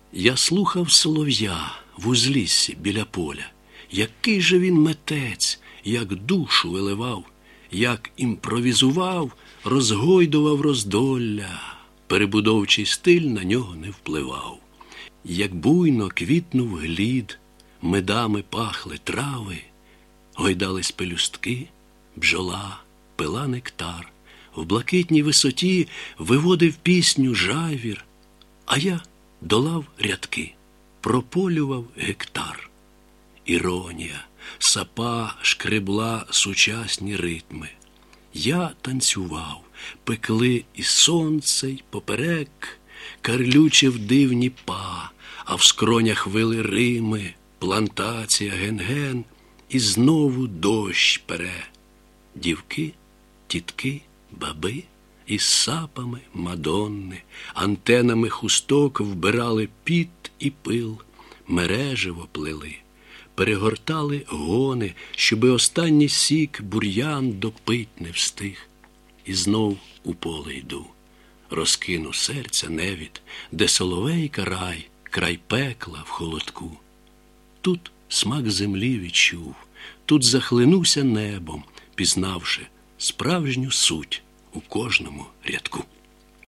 Я слухав солов'я в узліссі біля поля. Який же він митець, як душу виливав, як імпровізував, розгойдував роздолля. Перебудовчий стиль на нього не впливав. Як буйно квітнув глід, медами пахли трави, гойдались пелюстки, бджола пила нектар. В блакитній висоті виводив пісню жавір, а я долав рядки, прополював гектар. Іронія, сапа шкребла сучасні ритми. Я танцював, пекли і сонце, й поперек, карлючив дивні па, а в скронях вили Рими, плантація, ген-ген, і знову дощ пере. Дівки, тітки, баби із сапами мадонни, антенами хусток вбирали піт і пил, мережево плели, перегортали гони, щоби останній сік бур'ян допить не встиг. І знов у поле йду, розкину серця невід, де соловейка рай, край пекла в холодку. Тут смак землі відчув, тут захлинувся небом, пізнавши справжню суть у кожному рядку.